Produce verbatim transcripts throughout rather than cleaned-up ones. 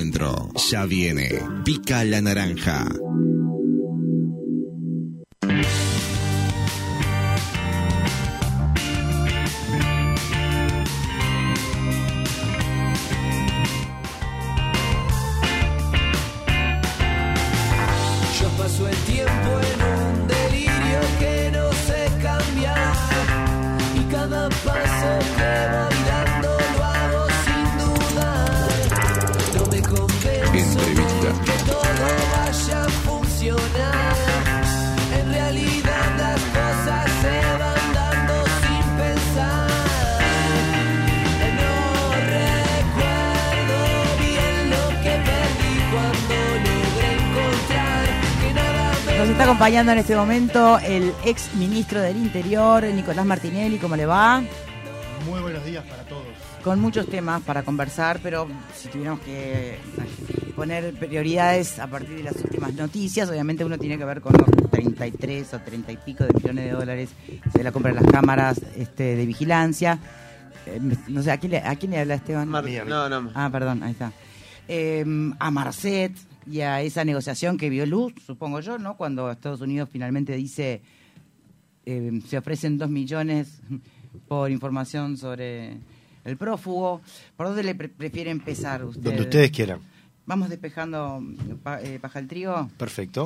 encuentro. Ya viene Pica la Naranja. Paso el tiempo en un delirio que no sé cambiar, y cada paso que voy dando lo hago sin dudar. No me convenzo de que todo vaya a funcionar. En realidad las cosas se van dando sin pensar. No recuerdo bien lo que perdí cuando logré encontrar. Nos está acompañando en este momento el ex ministro del Interior, Nicolás Martinelli. ¿Cómo le va? Muy buenos días para todos. Con muchos temas para conversar, pero si tuviéramos que poner prioridades a partir de las últimas noticias, obviamente uno tiene que ver con los treinta y tres o treinta y pico de millones de dólares de la compra de las cámaras este, de vigilancia. Eh, no sé, ¿a quién le, a quién le habla Esteban? Mar- no, no. Ah, perdón, ahí está. Eh, a Marcet y a esa negociación que vio luz, supongo yo, ¿no? Cuando Estados Unidos finalmente dice eh, se ofrecen dos millones por información sobre el prófugo. ¿Por dónde le pre- prefiere empezar usted? Donde ustedes quieran. Vamos despejando pa, eh, paja al trigo. Perfecto.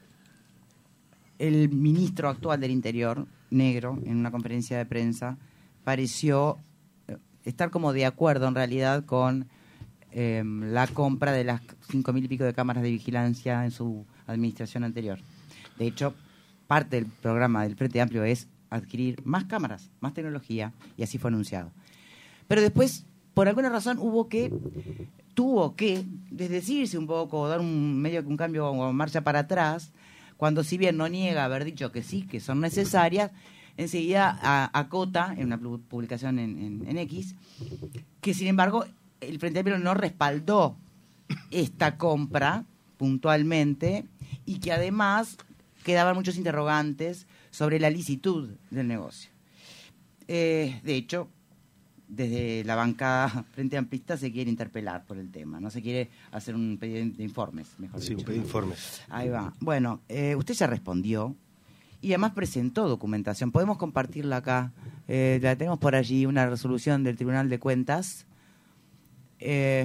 El ministro actual del Interior, Negro, en una conferencia de prensa, pareció estar como de acuerdo en realidad con Eh, la compra de las cinco mil y pico de cámaras de vigilancia en su administración anterior. De hecho, parte del programa del Frente Amplio es adquirir más cámaras, más tecnología, y así fue anunciado. Pero después, por alguna razón, hubo que, tuvo que desdecirse un poco, dar un medio que un cambio o marcha para atrás, cuando si bien no niega haber dicho que sí, que son necesarias, enseguida a, acota, en una publicación en, en, en X, que sin embargo el Frente Amplio no respaldó esta compra puntualmente y que además quedaban muchos interrogantes sobre la licitud del negocio. Eh, de hecho, desde la bancada Frente Amplista se quiere interpelar por el tema, no se quiere hacer un pedido de informes, mejor Sí, dicho. un pedido de informes. Ahí va. Bueno, eh, usted ya respondió y además presentó documentación. Podemos compartirla acá. Eh, la tenemos por allí, una resolución del Tribunal de Cuentas. Eh,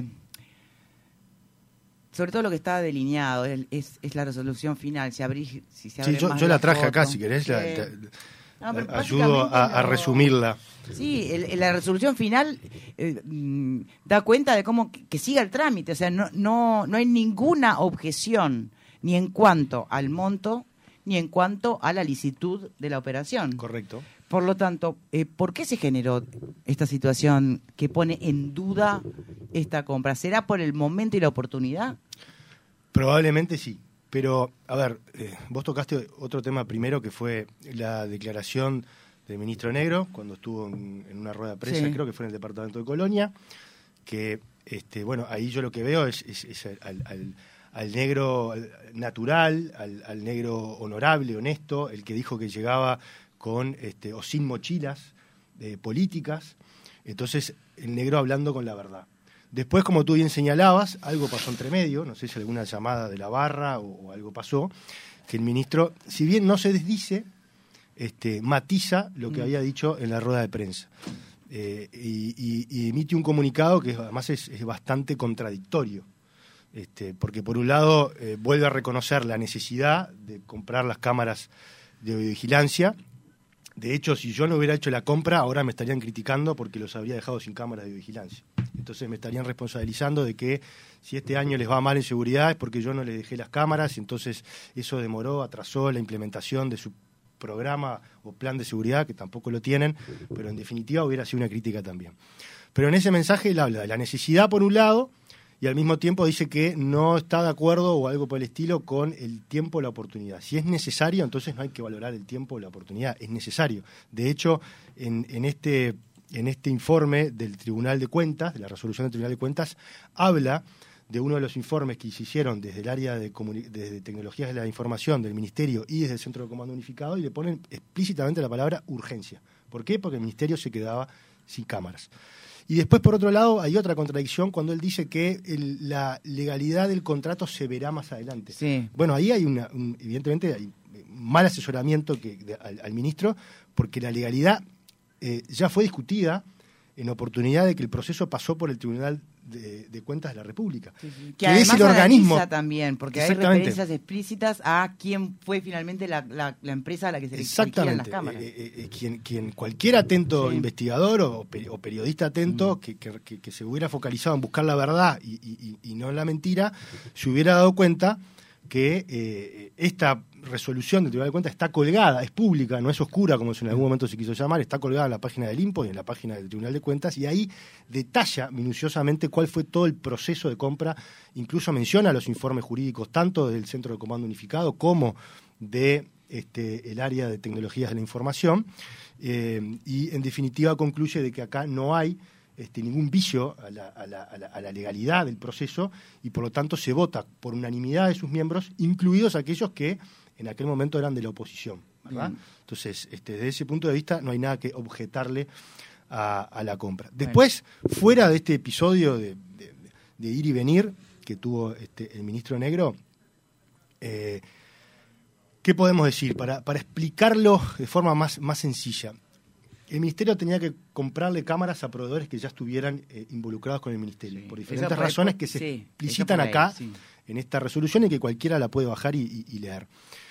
sobre todo lo que está delineado es, es, es la resolución final. Si, abrí, si se abre Sí, yo, más yo la traje foto. acá, si querés, la, Eh, la- no, la- pero ayudo a, a básicamente resumirla. no. Sí, el, el- la resolución final eh, mm, da cuenta de cómo que, que siga el trámite. O sea, no, no, no hay ninguna objeción ni en cuanto al monto ni en cuanto a la licitud de la operación. Correcto. Por lo tanto, eh, ¿por qué se generó esta situación que pone en duda esta compra? ¿Será por el momento y la oportunidad? Probablemente sí. Pero, a ver, eh, vos tocaste otro tema primero, que fue la declaración del ministro Negro, cuando estuvo en, en una rueda de prensa, Sí. creo que fue en el departamento de Colonia, que, este, bueno, ahí yo lo que veo es, es, es al, al, al negro natural, al, al negro honorable, honesto, el que dijo que llegaba con este, o sin mochilas eh, políticas. Entonces, el negro hablando con la verdad. Después, como tú bien señalabas, algo pasó entre medio, no sé si alguna llamada de la barra o, o algo pasó, que el ministro, si bien no se desdice, este, matiza lo que mm. había dicho en la rueda de prensa. Eh, y, y, y emite un comunicado que además es, es bastante contradictorio. Este, porque por un lado eh, vuelve a reconocer la necesidad de comprar las cámaras de vigilancia. De hecho, si yo no hubiera hecho la compra, ahora me estarían criticando porque los habría dejado sin cámaras de vigilancia. Entonces me estarían responsabilizando de que si este año les va mal en seguridad es porque yo no les dejé las cámaras, y entonces eso demoró, atrasó la implementación de su programa o plan de seguridad, que tampoco lo tienen, pero en definitiva hubiera sido una crítica también. Pero en ese mensaje él habla de la necesidad por un lado, y al mismo tiempo dice que no está de acuerdo o algo por el estilo con el tiempo o la oportunidad. Si es necesario, entonces no hay que valorar el tiempo o la oportunidad, es necesario. De hecho, en, en, este, en este informe del Tribunal de Cuentas, de la resolución del Tribunal de Cuentas, habla de uno de los informes que se hicieron desde el área de, comuni- desde tecnologías de la información del Ministerio y desde el Centro de Comando Unificado, y le ponen explícitamente la palabra urgencia. ¿Por qué? Porque el Ministerio se quedaba sin cámaras. Y después, por otro lado, hay otra contradicción cuando él dice que el, la legalidad del contrato se verá más adelante. Sí. Bueno, ahí hay una, un, evidentemente hay un mal asesoramiento que, de, al, al ministro, porque la legalidad eh, ya fue discutida en oportunidad de que el proceso pasó por el Tribunal de, de Cuentas de la República. Sí, sí. Que, que además es el organismo también, porque hay referencias explícitas a quién fue finalmente la, la, la empresa a la que se le exigían las cámaras. Eh, eh, eh, quien, quien cualquier atento sí. investigador o, o periodista atento mm. que, que, que, que se hubiera focalizado en buscar la verdad y, y, y no la mentira, se hubiera dado cuenta que eh, esta resolución del Tribunal de Cuentas está colgada, es pública, no es oscura como en algún momento se quiso llamar, está colgada en la página del INPO y en la página del Tribunal de Cuentas, y ahí detalla minuciosamente cuál fue todo el proceso de compra, incluso menciona los informes jurídicos tanto del Centro de Comando Unificado como de este, el área de tecnologías de la información, eh, y en definitiva concluye de que acá no hay Este, ningún vicio a la, a, la, a, la, a la legalidad del proceso y por lo tanto se vota por unanimidad de sus miembros, incluidos aquellos que en aquel momento eran de la oposición, ¿verdad? Mm. Entonces, este, desde ese punto de vista no hay nada que objetarle a, a la compra. Después, bueno. fuera de este episodio de, de, de ir y venir que tuvo este, el ministro Negro, eh, ¿qué podemos decir? Para, para explicarlo de forma más, más sencilla. El Ministerio tenía que comprarle cámaras a proveedores que ya estuvieran eh, involucrados con el Ministerio, sí, por diferentes por, razones que se sí, explicitan acá sí. en esta resolución y que cualquiera la puede bajar y, y, y leer.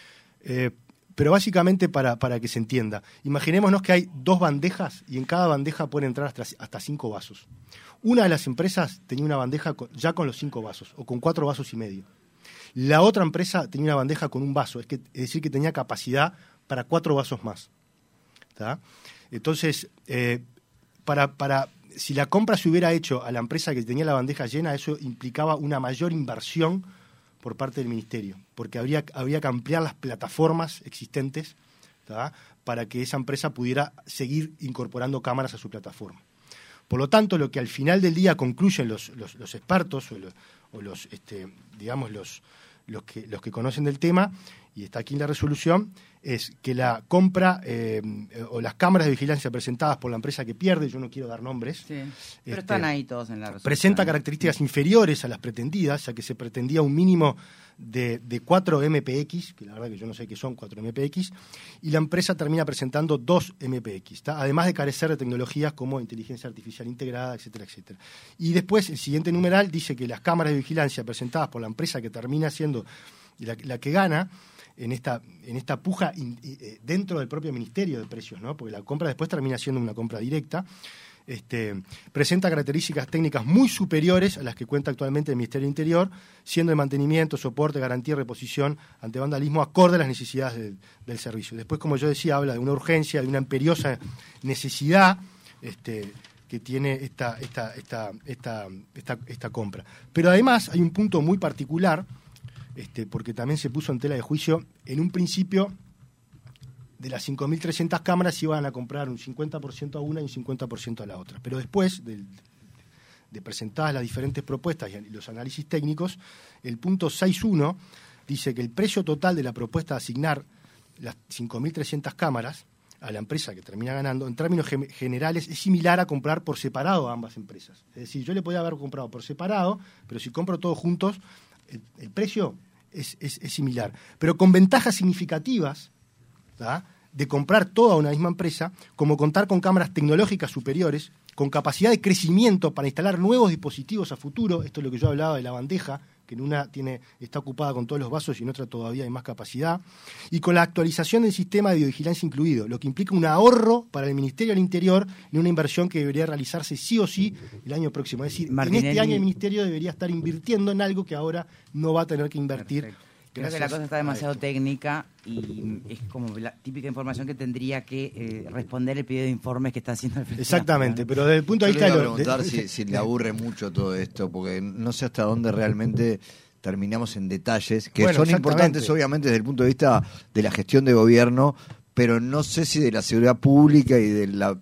Eh, pero básicamente para, para que se entienda, imaginémonos que hay dos bandejas y en cada bandeja pueden entrar hasta, hasta cinco vasos. Una de las empresas tenía una bandeja con, ya con los cinco vasos o con cuatro vasos y medio. La otra empresa tenía una bandeja con un vaso, es, que, es decir que tenía capacidad para cuatro vasos más. ¿Tá? Entonces, eh, para, para, si la compra se hubiera hecho a la empresa que tenía la bandeja llena, eso implicaba una mayor inversión por parte del Ministerio, porque habría, habría que ampliar las plataformas existentes, ¿tá? Para que esa empresa pudiera seguir incorporando cámaras a su plataforma. Por lo tanto, lo que al final del día concluyen los, los, los expertos o los, o los este, digamos, los, los, que, los que conocen del tema, y está aquí en la resolución, es que la compra eh, o las cámaras de vigilancia presentadas por la empresa que pierde, yo no quiero dar nombres, sí, pero este, están ahí todos en la resolución. Presenta características inferiores a las pretendidas, ya que se pretendía un mínimo de, de cuatro eme pe equis, que la verdad que yo no sé qué son cuatro eme pe equis, y la empresa termina presentando dos eme pe equis, ¿tá? Además de carecer de tecnologías como inteligencia artificial integrada, etcétera, etcétera. Y después, el siguiente numeral dice que las cámaras de vigilancia presentadas por la empresa que termina siendo la, la que gana, en esta en esta puja in, eh, dentro del propio Ministerio de Precios, ¿no? Porque la compra después termina siendo una compra directa, este, presenta características técnicas muy superiores a las que cuenta actualmente el Ministerio del Interior, siendo de mantenimiento, soporte, garantía y reposición ante vandalismo acorde a las necesidades del, del servicio. Después, como yo decía, habla de una urgencia, de una imperiosa necesidad este, que tiene esta, esta, esta, esta, esta, esta compra. Pero además hay un punto muy particular, Este, porque también se puso en tela de juicio. En un principio, de las cinco mil trescientas cámaras iban a comprar un cincuenta por ciento a una y un cincuenta por ciento a la otra. Pero después de, de presentadas las diferentes propuestas y los análisis técnicos, el punto seis punto uno dice que el precio total de la propuesta de asignar las cinco mil trescientas cámaras a la empresa que termina ganando, en términos ge- generales, es similar a comprar por separado a ambas empresas. Es decir, yo le podía haber comprado por separado, pero si compro todos juntos, el, el precio es, es, es similar, pero con ventajas significativas, ¿tá? De comprar toda una misma empresa, como contar con cámaras tecnológicas superiores, con capacidad de crecimiento para instalar nuevos dispositivos a futuro. Esto es lo que yo hablaba de la bandeja, que en una tiene, está ocupada con todos los vasos y en otra todavía hay más capacidad, y con la actualización del sistema de videovigilancia incluido, lo que implica un ahorro para el Ministerio del Interior en una inversión que debería realizarse sí o sí el año próximo. Es decir, Martinelli, en este año el Ministerio debería estar invirtiendo en algo que ahora no va a tener que invertir. Perfecto. Creo que la cosa está demasiado técnica y es como la típica información que tendría que eh, responder el pedido de informes que está haciendo el Frente. Exactamente, pero desde el punto de Yo vista... le de iba a preguntar de... si, si le aburre mucho todo esto, porque no sé hasta dónde realmente terminamos en detalles, que bueno, son importantes obviamente desde el punto de vista de la gestión de gobierno, pero no sé si de la seguridad pública y de la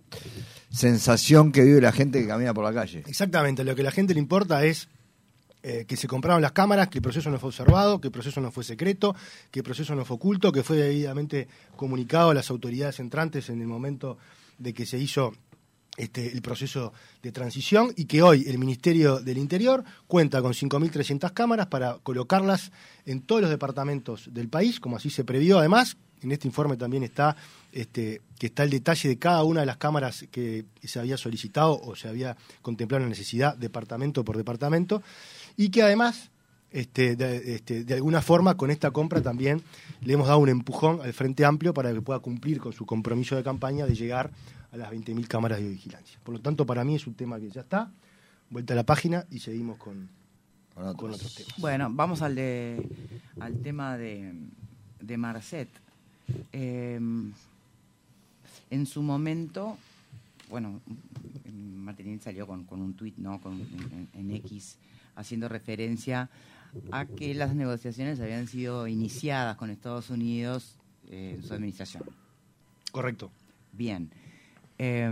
sensación que vive la gente que camina por la calle. Exactamente, lo que a la gente le importa es Eh, que se compraron las cámaras, que el proceso no fue observado, que el proceso no fue secreto, que el proceso no fue oculto, que fue debidamente comunicado a las autoridades entrantes en el momento de que se hizo este, el proceso de transición y que hoy el Ministerio del Interior cuenta con cinco mil trescientas cámaras para colocarlas en todos los departamentos del país, como así se previó. Además, en este informe también está este, que está el detalle de cada una de las cámaras que se había solicitado o se había contemplado la necesidad departamento por departamento, y que además este, de, este, de alguna forma con esta compra también le hemos dado un empujón al Frente Amplio para que pueda cumplir con su compromiso de campaña de llegar a las veinte mil cámaras de vigilancia. Por lo tanto, para mí es un tema que ya está, vuelta a la página y seguimos con, con, otros. con otros temas. Bueno, vamos al, de, al tema de, de Marcet. Eh, en su momento, bueno, Martinelli salió con, con un tuit, ¿no? Con, en, en X, haciendo referencia a que las negociaciones habían sido iniciadas con Estados Unidos eh, en su administración. Correcto. Bien. Eh,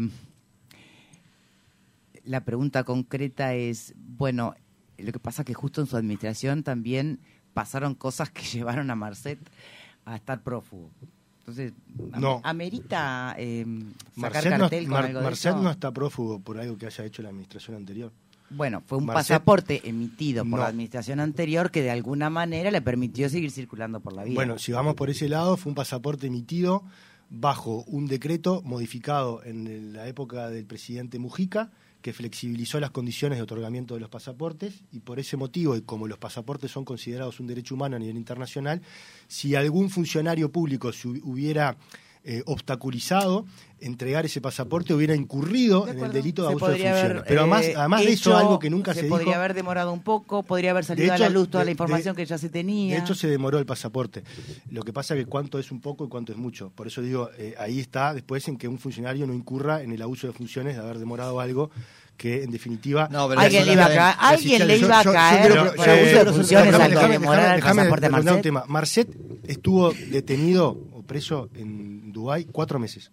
la pregunta concreta es, bueno, lo que pasa es que justo en su administración también pasaron cosas que llevaron a Marcet a estar prófugo. Entonces, no. ¿amerita eh, sacar Marcet cartel no, con Mar, algo de Marcet eso? no está prófugo por algo que haya hecho la administración anterior. Bueno, fue un Marcet, pasaporte emitido por no. la administración anterior que de alguna manera le permitió seguir circulando por la vida. Bueno, si vamos por ese lado, fue un pasaporte emitido bajo un decreto modificado en la época del presidente Mujica, que flexibilizó las condiciones de otorgamiento de los pasaportes, y por ese motivo, y como los pasaportes son considerados un derecho humano a nivel internacional, si algún funcionario público se hubiera eh, obstaculizado entregar ese pasaporte, hubiera incurrido en el delito de se abuso de funciones. haber, Pero además, eh, además de hecho, eso, algo que nunca se, se dijo... podría haber demorado un poco, podría haber salido de hecho, a la luz toda de, la información de, que ya se tenía. De hecho, se demoró el pasaporte. Lo que pasa es que cuánto es un poco y cuánto es mucho. Por eso digo, eh, ahí está después en que un funcionario no incurra en el abuso de funciones de haber demorado algo que en definitiva no, pero alguien le iba a caer, alguien le iba a caer por abuso de funciones al que demorar el pasaporte a Marcet. Un tema. Marcet estuvo detenido o preso en Dubái cuatro meses.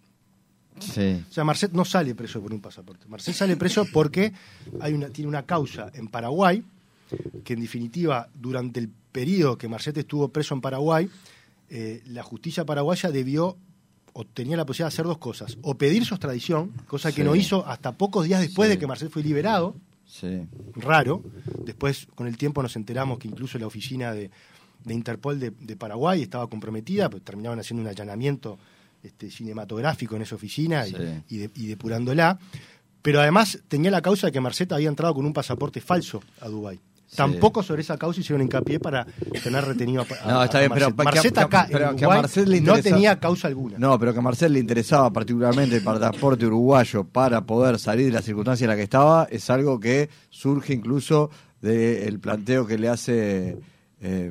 Sí. O sea, Marcet no sale preso por un pasaporte. Marcet sale preso porque hay una, tiene una causa en Paraguay que en definitiva durante el periodo que Marcet estuvo preso en Paraguay, eh, la justicia paraguaya debió o tenía la posibilidad de hacer dos cosas: o pedir su extradición, cosa que sí. no hizo hasta pocos días después sí. de que Marcet fue liberado. Sí. Raro. Después, con el tiempo, nos enteramos que incluso la oficina de, de Interpol de, de Paraguay estaba comprometida, pues terminaban haciendo un allanamiento este, cinematográfico en esa oficina sí. y, y, de, y depurándola. Pero además tenía la causa de que Marcet había entrado con un pasaporte falso a Dubái. Sí. Tampoco sobre esa causa hicieron hincapié para tener retenido a, a, no, está bien, a Marcet. Pero, Marcet que, acá pero, en que Uruguay a Marcet le no interesa... tenía causa alguna. No, pero que a Marcet le interesaba particularmente el pasaporte uruguayo para poder salir de la circunstancia en la que estaba, es algo que surge incluso del planteo que le hace eh,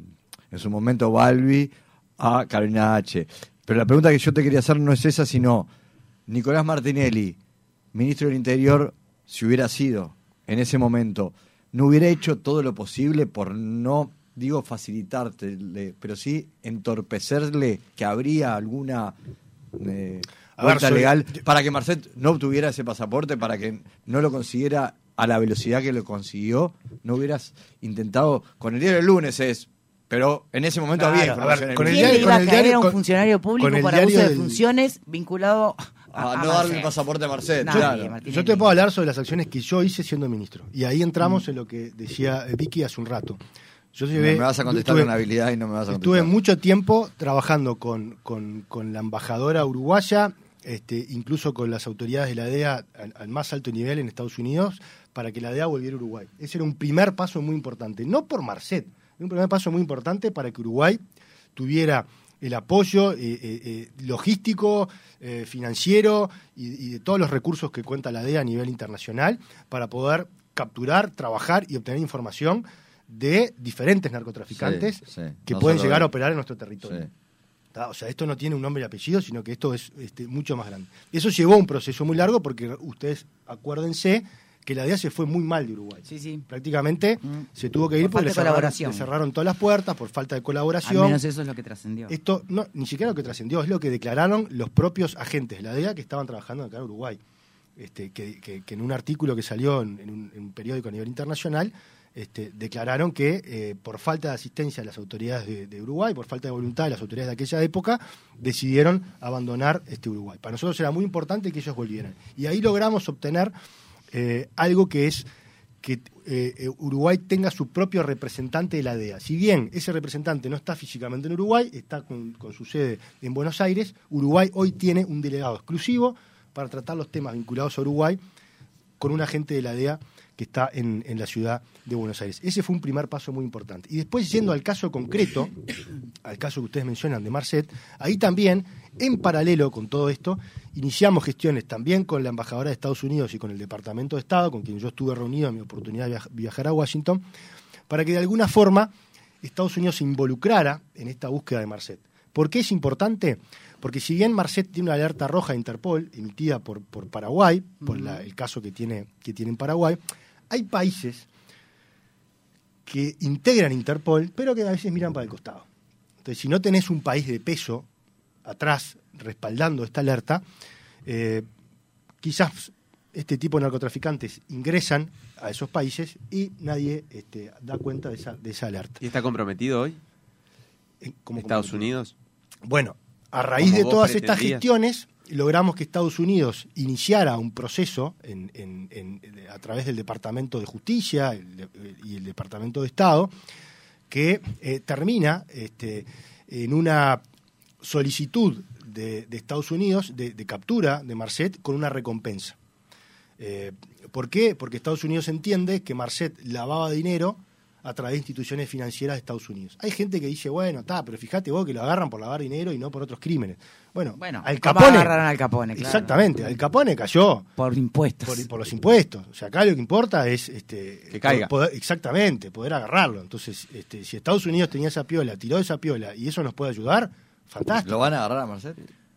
en su momento Balbi a Carolina H. Pero la pregunta que yo te quería hacer no es esa, sino Nicolás Martinelli, ministro del Interior, si hubiera sido en ese momento, no hubiera hecho todo lo posible por no, digo, facilitarte, pero sí entorpecerle que habría alguna eh, vuelta legal para que Marcet no obtuviera ese pasaporte, para que no lo consiguiera a la velocidad que lo consiguió. No hubieras intentado, con el diario del lunes es, pero en ese momento claro, había información. A ver, con el ¿Quién diario, le iba a caer a un funcionario público por abuso de del... funciones vinculado a, a no darle el pasaporte a Marcet? No, claro. Yo te puedo hablar sobre las acciones que yo hice siendo ministro. Y ahí entramos mm. en lo que decía Vicky hace un rato. Yo llevé, me vas a contestar estuve, con habilidad y no me vas a contestar. Estuve mucho tiempo trabajando con, con, con la embajadora uruguaya, este, incluso con las autoridades de la D E A al, al más alto nivel en Estados Unidos, para que la D E A volviera a Uruguay. Ese era un primer paso muy importante. No por Marcet, un primer paso muy importante para que Uruguay tuviera el apoyo eh, eh, eh, logístico, eh, financiero y, y de todos los recursos que cuenta la D E A a nivel internacional para poder capturar, trabajar y obtener información de diferentes narcotraficantes sí, sí. que no pueden llegar de... a operar en nuestro territorio. Sí. O sea, esto no tiene un nombre y apellido, sino que esto es este, mucho más grande. Eso llevó a un proceso muy largo porque ustedes acuérdense que la D E A se fue muy mal de Uruguay. Sí, sí. Prácticamente mm. se tuvo que ir por porque le cerraron, le cerraron todas las puertas por falta de colaboración. Al menos eso es lo que trascendió. Esto no, ni siquiera lo que trascendió, es lo que declararon los propios agentes de la D E A que estaban trabajando acá en Uruguay. Este, que, que, que en un artículo que salió en, en, un, en un periódico a nivel internacional, este, declararon que eh, por falta de asistencia de las autoridades de, de Uruguay, por falta de voluntad de las autoridades de aquella época, decidieron abandonar este Uruguay. Para nosotros era muy importante que ellos volvieran. Y ahí logramos obtener eh, algo que es que eh, Uruguay tenga su propio representante de la D E A. Si bien ese representante no está físicamente en Uruguay, está con, con su sede en Buenos Aires, Uruguay hoy tiene un delegado exclusivo para tratar los temas vinculados a Uruguay con un agente de la D E A que está en, en la ciudad de Buenos Aires. Ese fue un primer paso muy importante. Y después, yendo al caso concreto, al caso que ustedes mencionan de Marcet, ahí también, en paralelo con todo esto, iniciamos gestiones también con la embajadora de Estados Unidos y con el Departamento de Estado, con quien yo estuve reunido en mi oportunidad de viaj- viajar a Washington, para que de alguna forma Estados Unidos se involucrara en esta búsqueda de Marcet. ¿Por qué es importante? Porque si bien Marcet tiene una alerta roja de Interpol, emitida por, por Paraguay, por la, el caso que tiene, que tiene en Paraguay, hay países que integran Interpol, pero que a veces miran para el costado. Entonces, si no tenés un país de peso atrás respaldando esta alerta, eh, quizás este tipo de narcotraficantes ingresan a esos países y nadie este, da cuenta de esa, de esa alerta. ¿Y está comprometido hoy? En- como- ¿Estados como- Unidos? Bueno, a raíz Como de vos todas estas pretendías. gestiones, logramos que Estados Unidos iniciara un proceso en, en, en, a través del Departamento de Justicia el de- y el Departamento de Estado, que eh, termina este, en una solicitud de, de Estados Unidos de, de captura de Marcet con una recompensa. Eh, ¿Por qué? Porque Estados Unidos entiende que Marcet lavaba dinero a través de instituciones financieras de Estados Unidos. Hay gente que dice, bueno, está, pero fíjate vos que lo agarran por lavar dinero y no por otros crímenes. Bueno, Bueno, Al ¿cómo Capone... agarraron al Capone? Claro. Exactamente, Al Capone cayó Por impuestos. por, por los impuestos. O sea, acá lo que importa es este, Que caiga. poder- exactamente, poder agarrarlo. Entonces, este, si Estados Unidos tenía esa piola, tiró esa piola y eso nos puede ayudar, fantástico. ¿Lo van a agarrar a Marcet?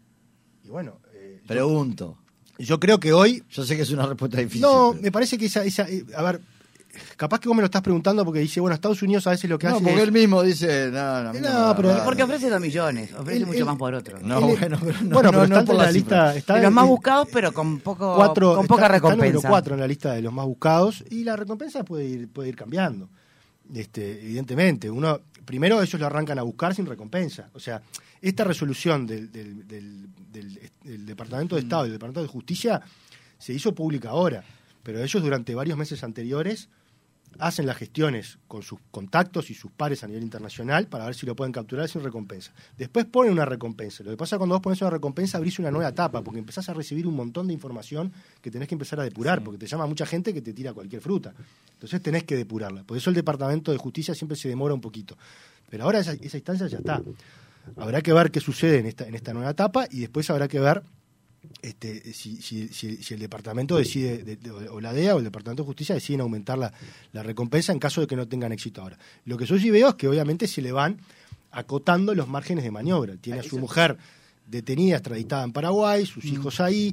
Y bueno, eh, yo, Pregunto. yo creo que hoy... Yo sé que es una respuesta difícil. No, pero- me parece que esa... esa eh, a ver, capaz que vos me lo estás preguntando porque dice, bueno, Estados Unidos a veces lo que No, hace porque es... él mismo dice, no, no, No, no, pero- no, Porque no. ofrece dos millones, ofrece Él- mucho él- más por otro. No, Él- bueno, pero no, bueno, pero no, está no por en la la cifra. lista... Está de los en- más buscados, pero con poco cuatro, con poca está, está recompensa. número cuatro en la lista de los más buscados y la recompensa puede ir, puede ir cambiando. Este, evidentemente, uno primero ellos lo arrancan a buscar sin recompensa. O sea, esta resolución del, del, del, del- del Departamento de Estado y del Departamento de Justicia se hizo pública ahora, pero ellos durante varios meses anteriores hacen las gestiones con sus contactos y sus pares a nivel internacional para ver si lo pueden capturar sin recompensa. Después ponen una recompensa. Lo que pasa cuando vos pones una recompensa, abrís una nueva etapa, porque empezás a recibir un montón de información que tenés que empezar a depurar, Sí. porque te llama mucha gente que te tira cualquier fruta. Entonces tenés que depurarla. Por eso el Departamento de Justicia siempre se demora un poquito. Pero ahora esa, esa instancia ya está. Habrá que ver qué sucede en esta, en esta nueva etapa y después habrá que ver este, si, si, si, si el departamento decide, de, de, o la D E A o el Departamento de Justicia deciden aumentar la, la recompensa en caso de que no tengan éxito ahora. Lo que yo sí veo es que obviamente se le van acotando los márgenes de maniobra. Tiene a su mujer detenida, extraditada en Paraguay, sus hijos ahí.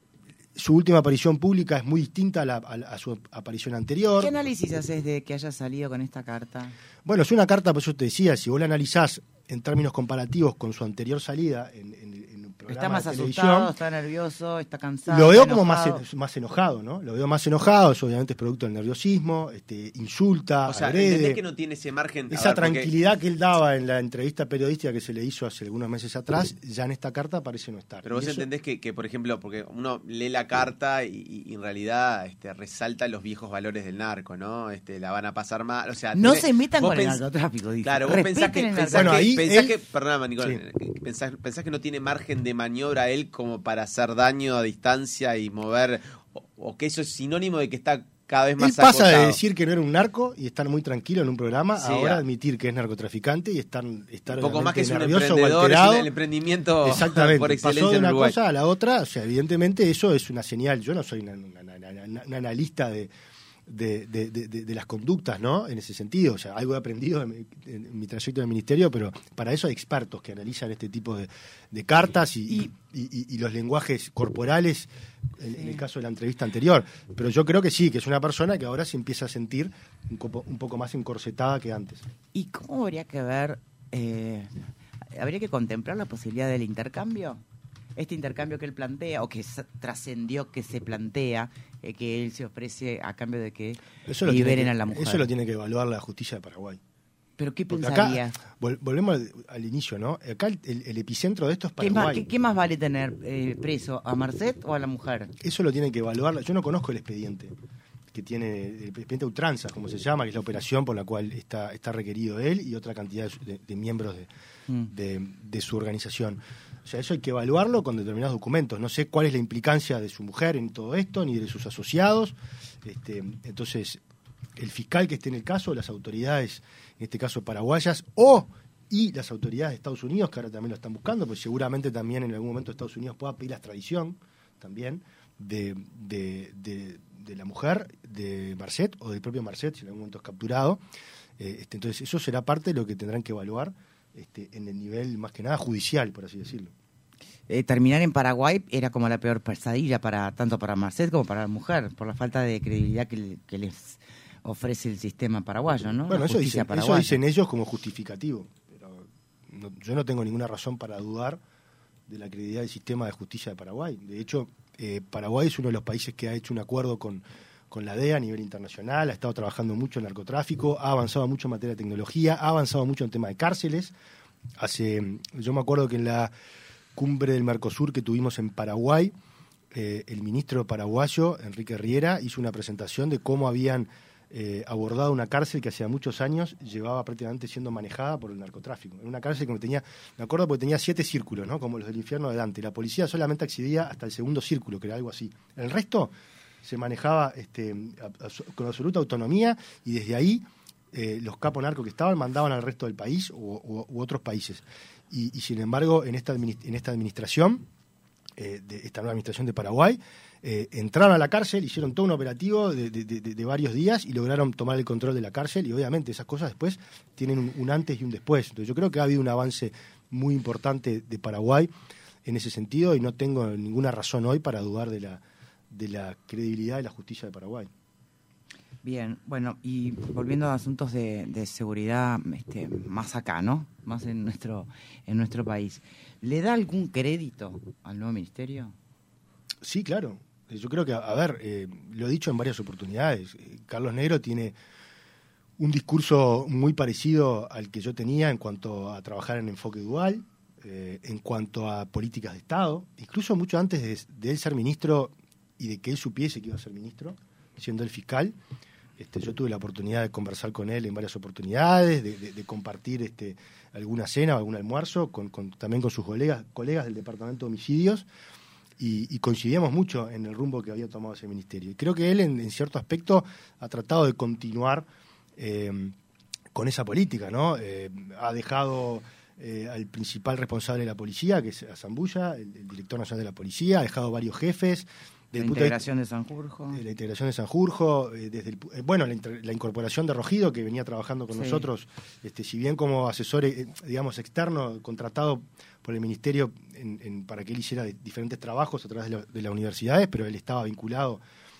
Su última aparición pública es muy distinta a, la, a, la- a su aparición anterior. ¿Qué análisis haces de que haya salido con esta carta? Bueno, es una carta, pues yo te decía, si vos la analizás en términos comparativos con su anterior salida en, en, en un programa Está más de televisión, asustado, está nervioso, está cansado. lo veo está como más, enojado. en- más enojado, ¿no? Lo veo más enojado, eso obviamente es producto del nerviosismo, este, insulta, O sea, agrede. ¿entendés que no tiene ese margen? A Esa ver, porque- tranquilidad que él daba en la entrevista periodística que se le hizo hace algunos meses atrás, ya en esta carta parece no estar. Pero vos Y eso- entendés que, que, por ejemplo, porque uno lee la carta y, y en realidad este, resalta los viejos valores del narco, ¿no? Este, la van a pasar mal, o sea... No tenés- se metan vos con el pens- narcotráfico, dice. Claro, vos Respeten pensás que, el pensás Bueno, que, ahí pensás él- que- perdóname, Nicolás, Sí. que pensás, pensás que no tiene margen de maniobra él como para hacer daño a distancia y mover, o, o que eso es sinónimo de que está cada vez Él más pasa de acotado. decir que no era un narco y estar muy tranquilo en un programa, Sí, ahora ah. admitir que es narcotraficante y estar, estar Un poco más que es un nervioso o emprendedor, es alterado. un- el emprendimiento Exactamente. por excelencia Pasó de en una Uruguay. cosa a la otra, o sea, evidentemente eso es una señal. Yo no soy una, una- una- una- una analista de, de, de- de- de- de las conductas, ¿no? En ese sentido, o sea, algo he aprendido en mi, en mi trayecto en el ministerio, pero para eso hay expertos que analizan este tipo de, de cartas y, y- y- y los lenguajes corporales, en, en el caso de la entrevista anterior. Pero yo creo que sí, que es una persona que ahora se empieza a sentir un, copo- un poco más encorsetada que antes. ¿Y cómo habría que ver, eh, habría que contemplar la posibilidad del intercambio? este intercambio que él plantea, o que s- trascendió que se plantea, eh, que él se ofrece a cambio de que Eso lo, tiene liberen que, a la mujer. eso lo tiene que evaluar la justicia de Paraguay. Pero ¿qué Porque pensaría? acá, vol- volvemos al, al inicio, ¿no? Acá el, el- el epicentro de esto es ¿Qué más, Paraguay. qué, qué más vale tener eh, preso, a Marcet o a la mujer? Eso lo tiene que evaluar. Yo no conozco el expediente que tiene, el expediente Ultranza, como se llama, que es la operación por la cual está, está requerido él y otra cantidad de, su- de- de miembros de, Mm. de, de su organización. O sea, eso hay que evaluarlo con determinados documentos. No sé cuál es la implicancia de su mujer en todo esto, ni de sus asociados. Este, entonces, el fiscal que esté en el caso, las autoridades, en este caso paraguayas, o y las autoridades de Estados Unidos, que ahora también lo están buscando, pues seguramente también en algún momento Estados Unidos pueda pedir la extradición también de, de, de, de la mujer, de Marcet, o del propio Marcet, si en algún momento es capturado. Eh, este, entonces, eso será parte de lo que tendrán que evaluar este, en el nivel, más que nada, judicial, por así decirlo. Eh, terminar en Paraguay era como la peor pesadilla para tanto para Marcet como para la mujer, por la falta de credibilidad que, le- que les ofrece el sistema paraguayo, ¿no? Bueno, La eso justicia dicen, eso paraguaya. dicen ellos como justificativo, pero no- yo no tengo ninguna razón para dudar de la credibilidad del sistema de justicia de Paraguay. De hecho, eh, Paraguay es uno de los países que ha hecho un acuerdo con, con la D E A a nivel internacional, ha estado trabajando mucho en narcotráfico, ha avanzado mucho en materia de tecnología, ha avanzado mucho en tema de cárceles. Hace, yo me acuerdo que en la cumbre del Mercosur que tuvimos en Paraguay, eh, el ministro paraguayo, Enrique Riera, hizo una presentación de cómo habían eh, abordado una cárcel que hacía muchos años llevaba prácticamente siendo manejada por el narcotráfico. Era una cárcel que tenía, me acuerdo porque tenía siete círculos, ¿no? Como los del infierno de Dante. La policía solamente accedía hasta el segundo círculo, que era algo así. El resto se manejaba este, a- a- con absoluta autonomía y desde ahí eh, los capos narcos que estaban mandaban al resto del país u, u- u otros países. Y, y sin embargo, en esta, adminis- en esta administración, eh, de esta nueva administración de Paraguay, eh, entraron a la cárcel, hicieron todo un operativo de, de- de- de varios días y lograron tomar el control de la cárcel y obviamente esas cosas después tienen un, un antes y un después. Entonces yo creo que ha habido un avance muy importante de Paraguay en ese sentido y no tengo ninguna razón hoy para dudar de la, de la credibilidad de la justicia de Paraguay. Bien, bueno, y volviendo a asuntos de, de seguridad este, más acá, ¿no? Más en nuestro, en nuestro país. ¿Le da algún crédito al nuevo ministerio? Sí, claro. Yo creo que, a ver, eh, lo he dicho en varias oportunidades, eh, Carlos Negro tiene un discurso muy parecido al que yo tenía en cuanto a trabajar en enfoque dual, eh, en cuanto a políticas de Estado, incluso mucho antes de, de él ser ministro y de que él supiese que iba a ser ministro, siendo el fiscal. Este, yo tuve la oportunidad de conversar con él en varias oportunidades, de, de, de compartir este, alguna cena o algún almuerzo, con, con, también con sus colegas, colegas del Departamento de Homicidios, y, y coincidíamos mucho en el rumbo que había tomado ese ministerio. Y creo que él, en, en cierto aspecto, ha tratado de continuar eh, con esa política, ¿no? Eh, ha dejado eh, al principal responsable de la policía, que es a Zambulla, el, el director nacional de la policía, ha dejado varios jefes. La Desde el punto de- integración de Sanjurjo. eh, la integración de Sanjurjo, eh, desde el, pu- eh, bueno, la, inter- la incorporación de Rogido, que venía trabajando con Sí. nosotros, este, si bien como asesor, eh, digamos, externo, contratado por el Ministerio en- en- para que él hiciera de- diferentes trabajos a través de, la- de las universidades, pero él estaba vinculado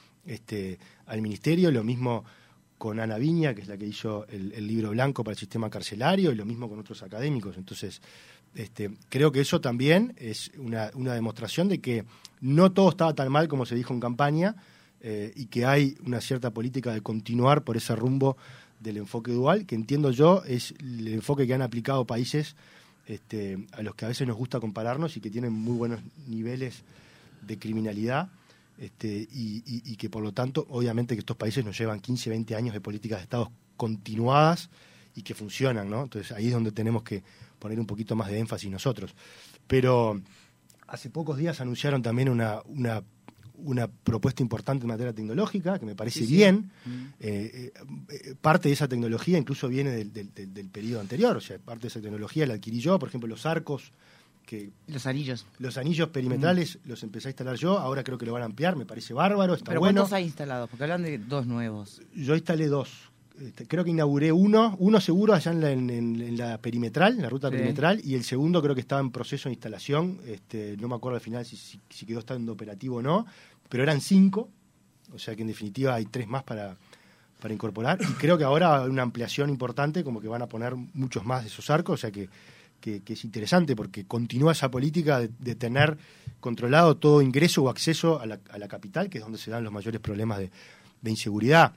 este, al Ministerio, lo mismo con Ana Viña, que es la que hizo el, el libro blanco para el sistema carcelario, y lo mismo con otros académicos. Entonces, este, creo que eso también es una, una demostración de que no todo estaba tan mal como se dijo en campaña, eh, y que hay una cierta política de continuar por ese rumbo del enfoque dual, que entiendo yo es el enfoque que han aplicado países este, a los que a veces nos gusta compararnos y que tienen muy buenos niveles de criminalidad, este, y, y, y que por lo tanto, obviamente que estos países nos llevan quince, veinte años de políticas de Estado continuadas y que funcionan, ¿no? Entonces ahí es donde tenemos que poner un poquito más de énfasis nosotros. Pero hace pocos días anunciaron también una, una, una propuesta importante en materia tecnológica, que me parece Sí, sí. bien. Mm. Eh, eh, parte de esa tecnología incluso viene del, del, del, del periodo anterior, o sea, parte de esa tecnología la adquirí yo, por ejemplo, los arcos, que Los anillos. los anillos perimetrales los empecé a instalar yo, ahora creo que lo van a ampliar, me parece bárbaro, está ¿Pero bueno. cuántos hay instalados? Porque hablan de dos nuevos. Yo instalé dos. Este, creo que inauguré uno, uno seguro allá en la, en, en- en la perimetral, en la ruta Sí. perimetral, y el segundo creo que estaba en proceso de instalación. Este, no me acuerdo al final si, si, si quedó estando operativo o no, pero eran cinco, o sea que en definitiva hay tres más para, para incorporar. Y creo que ahora hay una ampliación importante, como que van a poner muchos más de esos arcos, o sea que, que, que es interesante porque continúa esa política de, de tener controlado todo ingreso o acceso a la, a la capital, que es donde se dan los mayores problemas de, de inseguridad.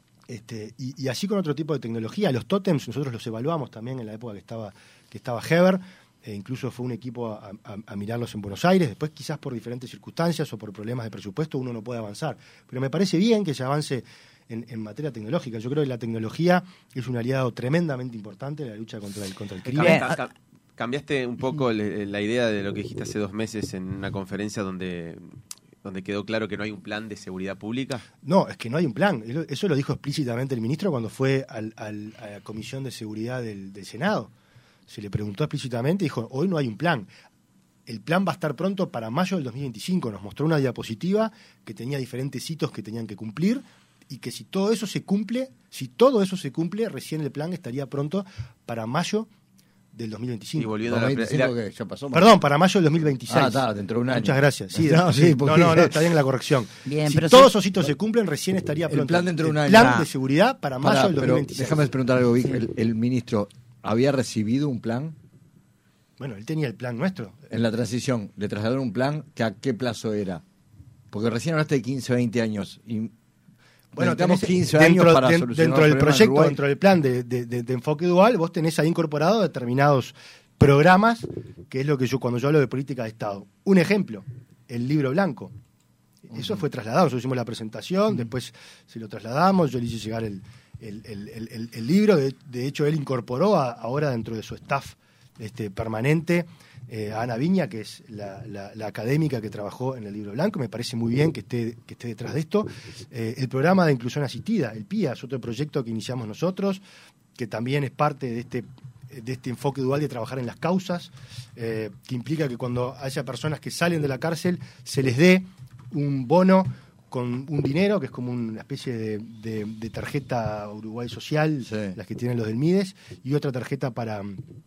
Este, y, y así con otro tipo de tecnología. Los tótems nosotros los evaluamos también en la época que estaba, que estaba Heber, e incluso fue un equipo a, a, a mirarlos en Buenos Aires. Después quizás por diferentes circunstancias o por problemas de presupuesto uno no puede avanzar. Pero me parece bien que se avance en, en materia tecnológica. Yo creo que la tecnología es un aliado tremendamente importante en la lucha contra el, contra el crimen. Cam- cam- Cambiaste un poco le- la idea de lo que dijiste hace dos meses en una conferencia donde, donde quedó claro que no hay un plan de seguridad pública. No, es que no hay un plan. Eso lo dijo explícitamente el ministro cuando fue al, al, a la Comisión de Seguridad del, del Senado. Se le preguntó explícitamente y dijo, hoy no hay un plan. El plan va a estar pronto para mayo del dos mil veinticinco. Nos mostró una diapositiva que tenía diferentes hitos que tenían que cumplir y que si todo eso se cumple, si todo eso se cumple, recién el plan estaría pronto para mayo del dos mil veinticinco. Y volviendo a la, pre- veinticinco la- que ya pasó. Perdón, para mayo del dos mil veintiséis. Ah, está, dentro de un año. Muchas gracias. Sí, No, sí, sí, no, porque- no, no, está bien la corrección. Bien, si pero todos si- esos hitos se cumplen, recién estaría El pronto. plan dentro de un año. El plan Ah. de seguridad para mayo Pará, del pero dos mil veintiséis. déjame preguntar algo, Vic. El, el ministro, ¿había recibido un plan? Bueno, él tenía el plan nuestro. En la transición, ¿le trasladaron un plan? Que ¿A qué plazo era? Porque recién hablaste de quince, veinte años. Y Bueno, necesitamos tenés- quince dentro, años para den- solucionar dentro el del problema en proyecto, Uruguay. dentro del plan de, de- de- de enfoque dual, vos tenés ahí incorporado determinados programas, que es lo que yo, cuando yo hablo de política de Estado. Un ejemplo, el libro blanco. Eso fue trasladado, nosotros hicimos la presentación, después se lo trasladamos, yo le hice llegar el, el, el- el- el- el libro, de, de hecho él incorporó a- ahora dentro de su staff este, permanente eh, a Ana Viña, que es la, la- la académica que trabajó en el libro blanco. Me parece muy bien que esté, que esté detrás de esto. Eh, el programa de inclusión asistida, el P I A, es otro proyecto que iniciamos nosotros, que también es parte de este, de este enfoque dual de trabajar en las causas, eh, que implica que cuando haya personas que salen de la cárcel se les dé un bono con un dinero, que es como una especie de, de- de tarjeta Uruguay Social, Sí. las que tienen los del Mides, y otra tarjeta para,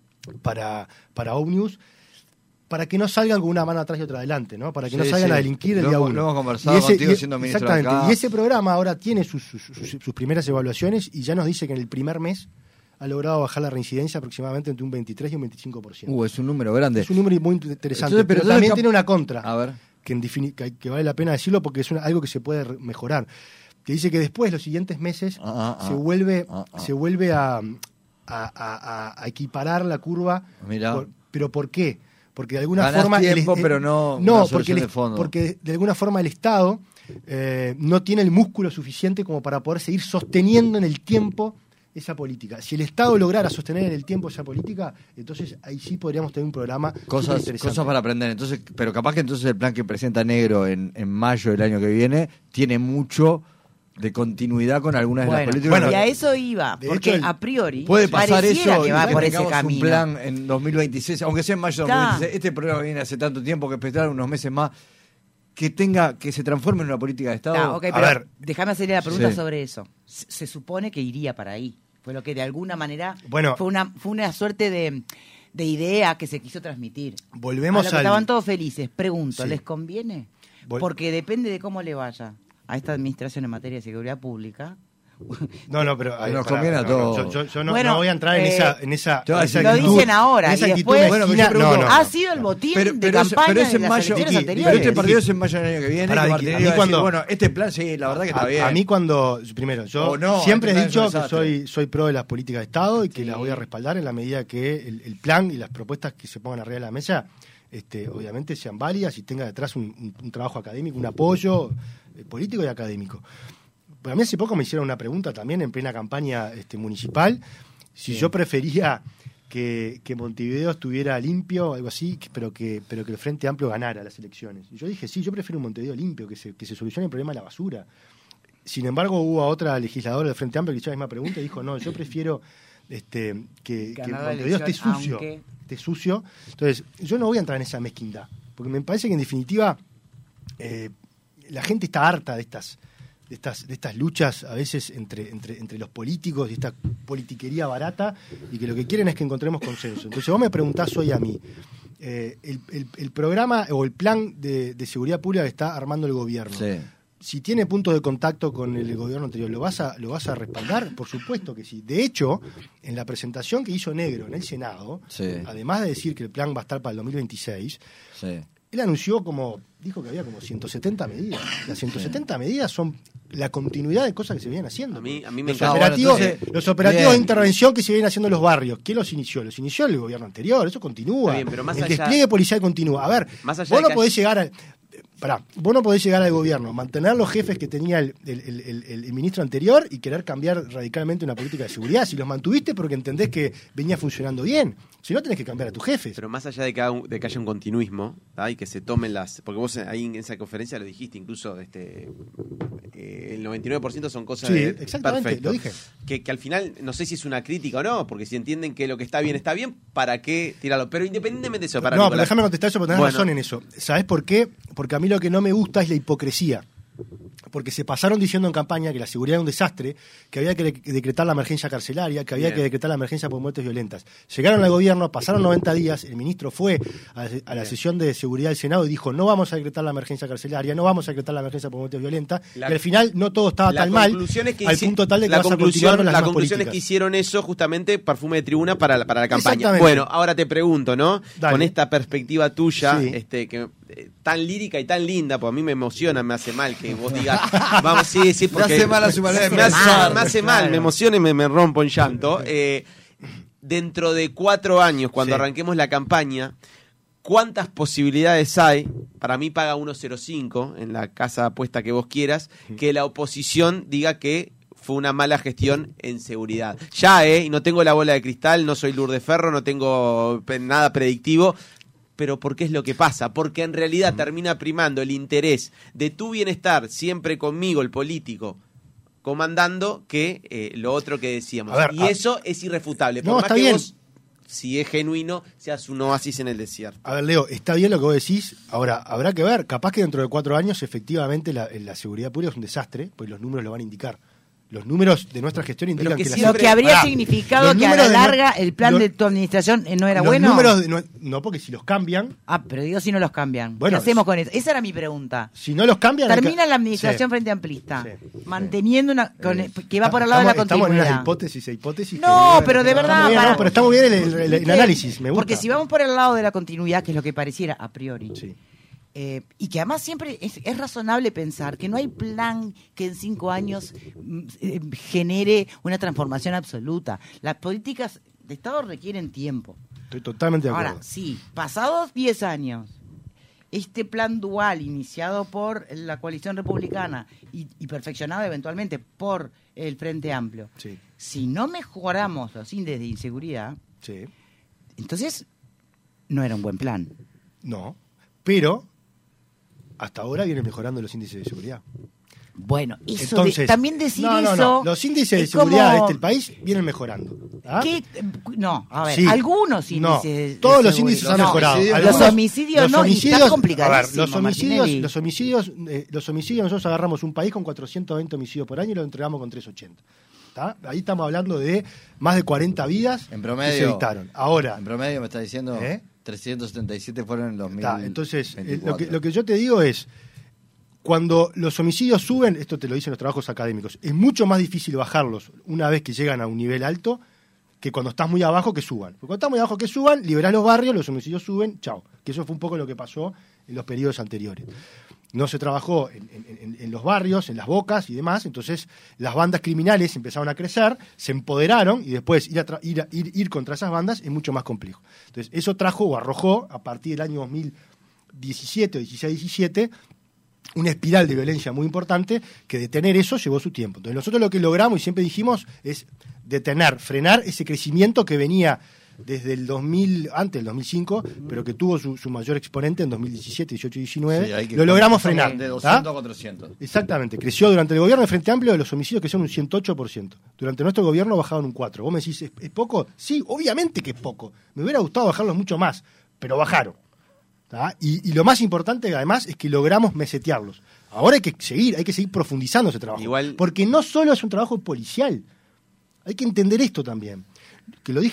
para, para Omnius, para que no salgan con una mano atrás y otra adelante, ¿no? Para que no Sí, salgan sí. a delinquir el Lo día hemos- uno. lo hemos conversado Y ese- contigo y- siendo ministro exactamente. acá. Y ese programa ahora tiene sus, sus, sus- sus primeras evaluaciones y ya nos dice que en el primer mes ha logrado bajar la reincidencia aproximadamente entre un veintitrés y un veinticinco por ciento. Uh, es un número grande. Es un número muy interesante, Entonces, pero pero, entonces también cap- tiene una contra, A ver. que, en defini- que, hay- que vale la pena decirlo porque es una- algo que se puede re- mejorar. Que dice que después, los siguientes meses, Ah, ah, se ah. vuelve, Ah, ah. se vuelve a, a- a- a equiparar la curva. Mirá. Por- ¿Pero por qué? Porque de alguna Ganás forma... el- tiempo, el- pero no una No, solución porque, el- de fondo. porque de alguna forma el Estado eh, no tiene el músculo suficiente como para poder seguir sosteniendo en el tiempo esa política. Si el Estado lograra sostener en el tiempo esa política, entonces ahí sí podríamos tener un programa Cosas, superinteresante. cosas para aprender. Entonces, pero capaz que entonces el plan que presenta Negro en, en mayo del año que viene tiene mucho de continuidad con algunas de las Bueno, políticas. y Bueno, a eso iba, de porque hecho, el- a priori Puede pasar pareciera eso que y va que por ese tengamos camino. un plan en dos mil veintiséis, aunque sea en mayo de dos mil Está. veintiséis. Este programa viene hace tanto tiempo que esperar unos meses más que tenga que se transforme en una política de Estado. Ah, ok, A pero ver. déjame hacerle la pregunta Sí. sobre eso. Se, se supone que iría para ahí. Fue lo que de alguna manera Bueno. fue una fue una suerte de, de idea que se quiso transmitir. Volvemos a lo que al- estaban todos felices. Pregunto, Sí. ¿les conviene? Vol- Porque depende de cómo le vaya a esta administración en materia de seguridad pública. No, no, pero ahí, Nos pará, conviene a no, no, todos. Yo, yo- yo no, Bueno, no voy a entrar en eh, esa, en esa, te voy a en esa decir- Lo actitud- dicen ahora, en esa y actitud después- Bueno, pero mezquina. yo pregunto- no, no, ha no. sido el botín Pero, de pero, es, campaña pero es de en las mayo, elecciones Vicky, anteriores. pero este partido Vicky. es en mayo del año que viene. Pará, que Vicky, Martinelli a mí va a decir, cuando- bueno, este plan sí, la verdad que está a, bien. a mí cuando, primero, yo O no, siempre este he plan es un dicho que desastre. soy, soy pro de las políticas de Estado y que Sí. las voy a respaldar en la medida que el, el plan y las propuestas que se pongan arriba de la mesa, este, obviamente sean válidas y tenga detrás un, un- un trabajo académico, un apoyo eh, político y académico. Pero a mí hace poco me hicieron una pregunta también en plena campaña este, municipal, si yo prefería que, que Montevideo estuviera limpio o algo así, que- pero que, pero que el Frente Amplio ganara las elecciones. Y yo dije, sí, yo prefiero un Montevideo limpio, que se, que se solucione el problema de la basura. Sin embargo, hubo a otra legisladora del Frente Amplio que hizo la misma pregunta y dijo, no, yo prefiero este, que, que Ganar la Montevideo esté elección, sucio. aunque- Esté sucio. Entonces, yo no voy a entrar en esa mezquindad, porque me parece que en definitiva eh, la gente está harta de estas de estas, de estas luchas a veces entre, entre, entre los políticos y esta politiquería barata, y que lo que quieren es que encontremos consenso. Entonces vos me preguntás hoy a mí, eh, el, el- el programa o el plan de, de seguridad pública que está armando el gobierno, Sí. si tiene puntos de contacto con el gobierno anterior, ¿lo vas a, lo vas a respaldar? Por supuesto que sí. De hecho, en la presentación que hizo Negro en el Senado, Sí. además de decir que el plan va a estar para el dos mil veintiséis, Sí. él anunció como, dijo que había como ciento setenta medidas. Las ciento setenta medidas son la continuidad de cosas que se vienen haciendo. A mí, a mí me Los encanta. operativos, bueno, entonces, los operativos bien. de intervención que se vienen haciendo en los barrios, ¿quién los inició? Los inició el gobierno anterior, eso continúa. Está bien, pero más el allá- despliegue policial continúa. A ver, Más allá vos de no que podés haya- llegar al... Pará, vos no podés llegar al gobierno, mantener los jefes que tenía el, el- el- el- el ministro anterior y querer cambiar radicalmente una política de seguridad. Si los mantuviste porque entendés que venía funcionando bien. Si no, tenés que cambiar a tus jefes. Pero más allá de que, haga un- de que haya un continuismo, ¿tá? Y que se tomen las... Porque vos ahí en esa conferencia lo dijiste, incluso este, eh, el noventa y nueve por ciento son cosas Sí, de... exactamente, Perfecto. lo dije. Que, que al final, no sé si es una crítica o no, porque si entienden que lo que está bien está bien, ¿para qué tirarlo? Pero independientemente de eso, para no, Nicolás, pero déjame contestar eso porque tenés Bueno. razón en eso. ¿Sabés por qué? Porque a mí lo que no me gusta es la hipocresía. Porque se pasaron diciendo en campaña que la seguridad era un desastre, que había que de- decretar la emergencia carcelaria, que había Bien. que decretar la emergencia por muertes violentas. Llegaron al gobierno, pasaron noventa días, el ministro fue a, a la sesión de seguridad del Senado y dijo no vamos a decretar la emergencia carcelaria, no vamos a decretar la emergencia por muertes violentas, La- y al final no todo estaba la tan mal, conclusión es que al hici- punto tal de que la vas a conclusión, continuar con las la mismas conclusión es que políticas. hicieron eso justamente perfume de tribuna para, la- para la campaña. Exactamente. Bueno, ahora te pregunto, ¿no? Dale. Con esta perspectiva tuya, Sí. este, que eh, tan lírica y tan linda, pues a mí me emociona, me hace mal que vos digas, vamos, sí, sí, porque hace mal a su manera de me hace, pensar, me hace mal, claro. me emociona y me, me rompo en llanto. Eh, dentro de cuatro años, cuando Sí. arranquemos la campaña, ¿cuántas posibilidades hay? Para mí paga uno coma cero cinco en la casa apuesta que vos quieras, que la oposición diga que fue una mala gestión en seguridad. Ya, ¿eh? Y no tengo la bola de cristal, no soy Lourdes Ferro, no tengo pe- nada predictivo, pero ¿por qué es lo que pasa? Porque en realidad termina primando el interés de tu bienestar, siempre conmigo, el político, comandando, que eh, lo otro que decíamos. A ver, y a- eso es irrefutable. Por No, más está que bien. vos, si es genuino, seas un oasis en el desierto. A ver, Leo, está bien lo que vos decís. Ahora, habrá que ver. Capaz que dentro de cuatro años, efectivamente, la, la seguridad pública es un desastre, pues los números lo van a indicar. Los números de nuestra gestión indican que que, la siempre- Lo que habría Pará, significado los que a la números de larga nue- el plan los- de tu administración eh, no era los bueno. números de nue- no, porque si los cambian, Ah, pero digo si no los cambian. Bueno, ¿Qué hacemos con eso? Esa era mi pregunta. si no los cambian... hay que- Termina la administración Sí. frente amplista, Sí. manteniendo una con- Eh, que va por el lado de la estamos- Estamos en continuidad. unas hipótesis e hipótesis. que- No, pero de está verdad, muy bien, para- no, pero está muy bien el, el- el- el ¿Viste? análisis, me gusta. Porque si vamos por el lado de la continuidad, que es lo que pareciera a priori, Sí. eh, y que además siempre es, es razonable pensar que no hay plan que en cinco años mm, eh, genere una transformación absoluta. Las políticas de Estado requieren tiempo. Estoy totalmente de acuerdo. Ahora, sí, pasados diez años, este plan dual iniciado por la coalición republicana y, y perfeccionado eventualmente por el Frente Amplio, Sí, si no mejoramos los índices de inseguridad, sí. entonces no era un buen plan. No, pero hasta ahora vienen mejorando los índices de seguridad. Bueno, eso Entonces, de- también decir no, no, eso... no. Los índices de es seguridad como- de este país vienen mejorando. ¿ah? ¿Qué? No, a ver, Sí. algunos No, índices de- de todos los seguridad. índices han No, mejorado. homicidios, Algunos- los homicidios no, y está a ver, complicadísimo, los homicidios, Martinelli. los homicidios, eh, los homicidios nosotros agarramos un país con cuatrocientos veinte homicidios por año y lo entregamos con trescientos ochenta. ¿Tá? Ahí estamos hablando de más de cuarenta vidas En que promedio. se evitaron. Ahora, En promedio me está diciendo ¿Eh? trescientos setenta y siete fueron en dos mil está, entonces, eh, veinticuatro. lo, que, lo que yo te digo es, cuando los homicidios suben, esto te lo dicen los trabajos académicos, es mucho más difícil bajarlos una vez que llegan a un nivel alto que cuando estás muy abajo que suban. Porque cuando estás muy abajo que suban, liberás los barrios, los homicidios suben, chao. Que eso fue un poco lo que pasó en los periodos anteriores. No se trabajó en, en- en- en los barrios, en las bocas y demás, entonces las bandas criminales empezaron a crecer, se empoderaron y después ir, a tra- ir, a- ir, ir contra esas bandas es mucho más complejo. Entonces eso trajo o arrojó a partir del año dos mil diecisiete o dieciséis diecisiete una espiral de violencia muy importante que detener eso llevó su tiempo. Entonces nosotros lo que logramos y siempre dijimos es detener, frenar ese crecimiento que venía desde el dos mil, antes del dos mil cinco, pero que tuvo su, su mayor exponente en dos mil diecisiete, dieciocho y diecinueve, Sí, hay que lo logramos pasar frenar. de ¿tá? doscientos a cuatrocientos. Exactamente, creció durante el gobierno de Frente Amplio de los homicidios que son un ciento ocho por ciento. Durante nuestro gobierno bajaron un cuatro por ciento. Vos me decís, ¿es, es poco? Sí, obviamente que es poco. Me hubiera gustado bajarlos mucho más, pero bajaron. ¿tá? Y, y lo más importante además es que logramos mesetearlos. Ahora hay que seguir, hay que seguir profundizando ese trabajo. Igual- Porque no solo es un trabajo policial, hay que entender esto también. Que lo dije